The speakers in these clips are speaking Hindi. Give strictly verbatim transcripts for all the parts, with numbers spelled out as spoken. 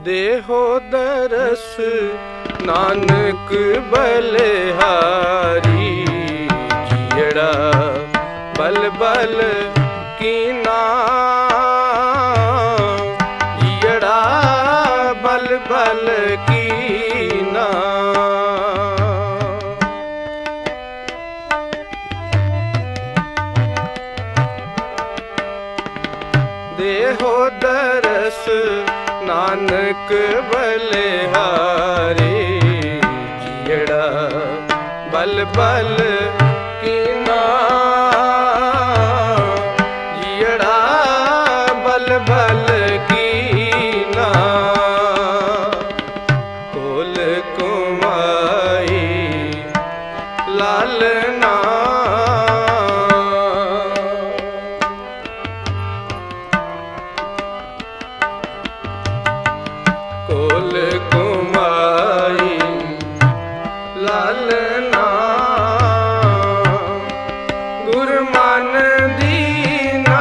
देहो दरस नानक बलिहारी, जियड़ा बल बल कीना, जियड़ा बल बल कीना। देहो दरस नानक बलिहारी, जियड़ा बल बल कीना, जियड़ा बल बल कीना। कोल कुमाई लालना, कोल कुमाई लालना, गुरमान दीना।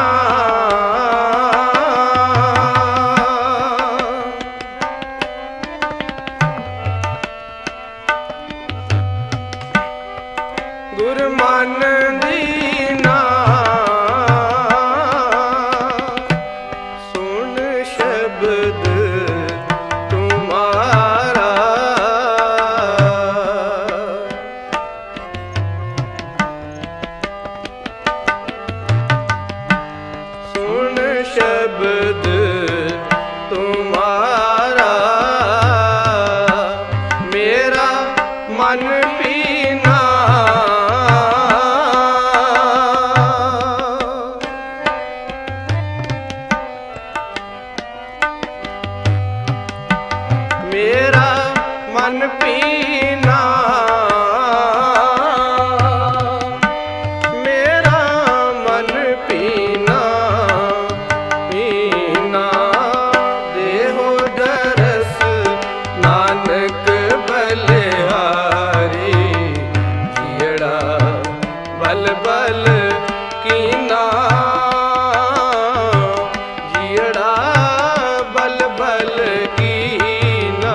गुरमान दीना, सुन शब्द तुम्हारा, सुन शब्द तुम्हारा, मेरा मन पीना। मेरा मन पीना, मेरा मन पीना, पीना। देहो दरस नानक बलिहारी, जियड़ा बल बल कीना, जियड़ा बल बल कीना।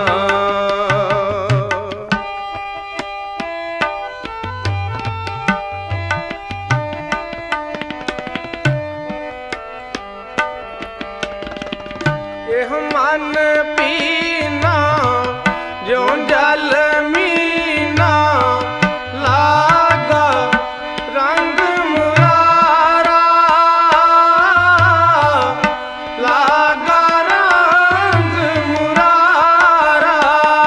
एह मन पीना ज्यों जल मीना, लागा रंग मुरारा, लागा रंग मुरारा।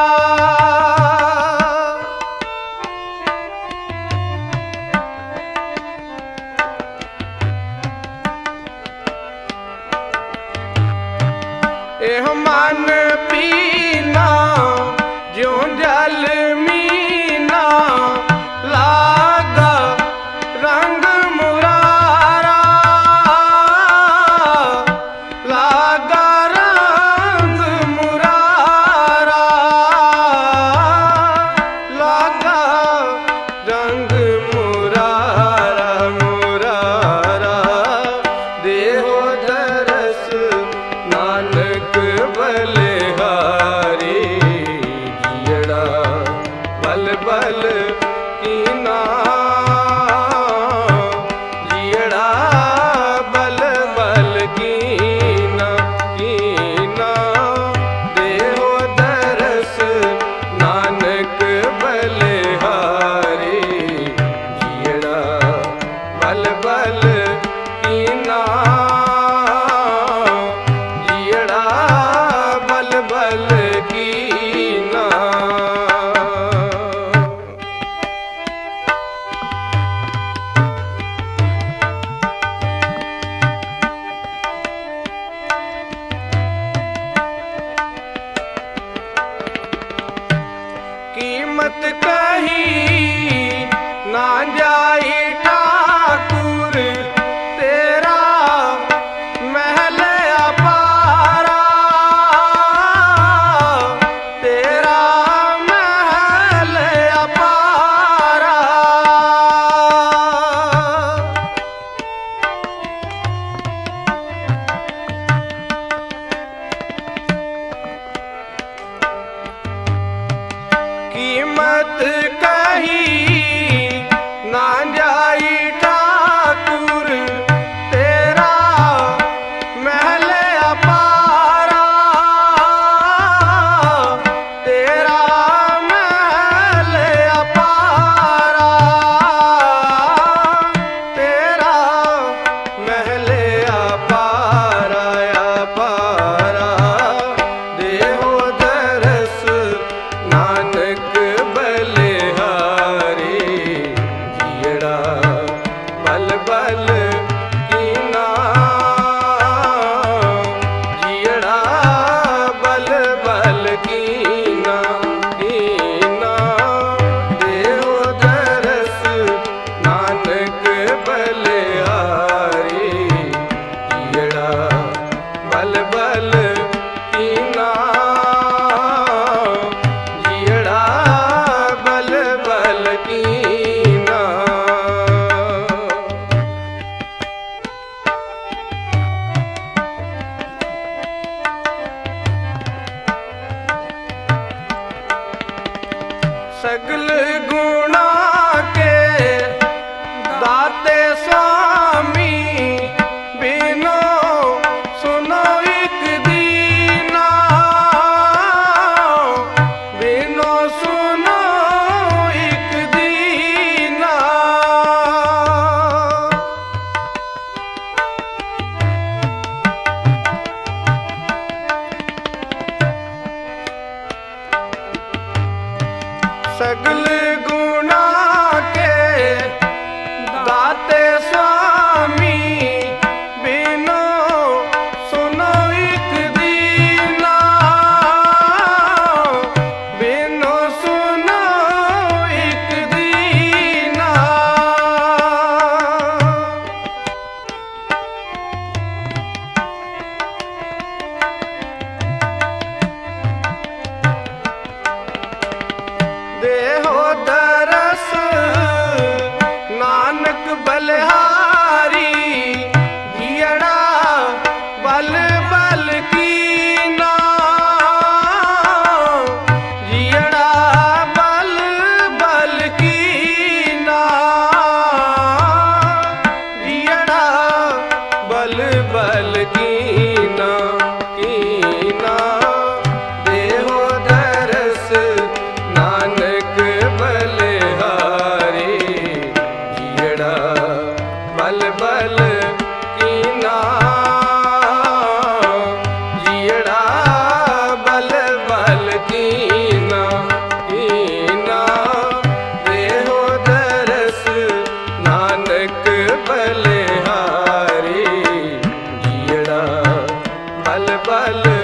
एह मन पीना ज्यों जल मीना, लागा रंग मुरारा, लागा रंग मुरारा, लागा रंग मुरारा, मुरारा। देहो दरस नानक बलिहारी, जियड़ा बल बल कीना, जियड़ा बल बल कीना, कीना। देहो दरस नानक बलिहारी, जियड़ा बल बल कीना, जियड़ा बल बल बल